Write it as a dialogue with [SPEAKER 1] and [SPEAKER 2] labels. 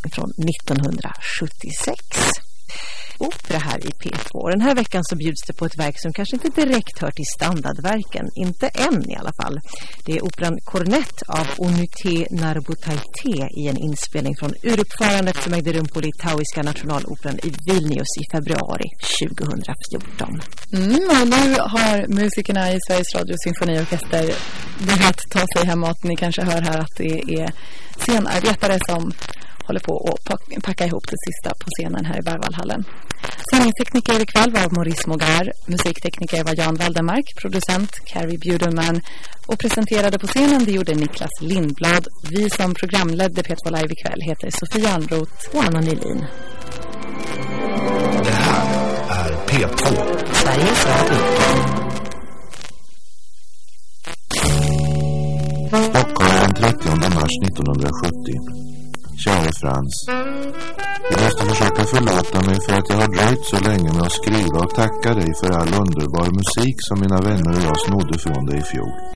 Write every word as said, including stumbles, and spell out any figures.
[SPEAKER 1] från nittonhundrasjuttiosex. Opera här i P två. Den här veckan så bjuds det på ett verk som kanske inte direkt hör till standardverken. Inte än i alla fall. Det är operan Cornett av Onuté Narbutaite i en inspelning från uruppförandet som ägde rum på Litauiska nationaloperan i Vilnius i februari tjugohundrafjorton.
[SPEAKER 2] Mm, och nu har musikerna i Sveriges Radio Symfoniorkester börjat ta sig hemåt. Ni kanske hör här att det är scenarbetare som håller på att packa ihop det sista på scenen här i Berwaldhallen. Sändningstekniker ikväll var Maurice Mogar, musiktekniker var Jan Waldemark, producent Carrie Bjuderman och presenterade på scenen det gjorde Niklas Lindblad. Vi som programledde P två Live ikväll heter Sofia Almroth och Anna Nylin.
[SPEAKER 3] Det här är P två.
[SPEAKER 1] Sveriges Radio.
[SPEAKER 4] Stockholm den trettionde mars nittonhundrasjuttio. Kära Frans, jag måste försöka förlåta mig för att jag har dröjt så länge med att skriva och tacka dig för all underbar musik som mina vänner och jag snodde från dig i fjol.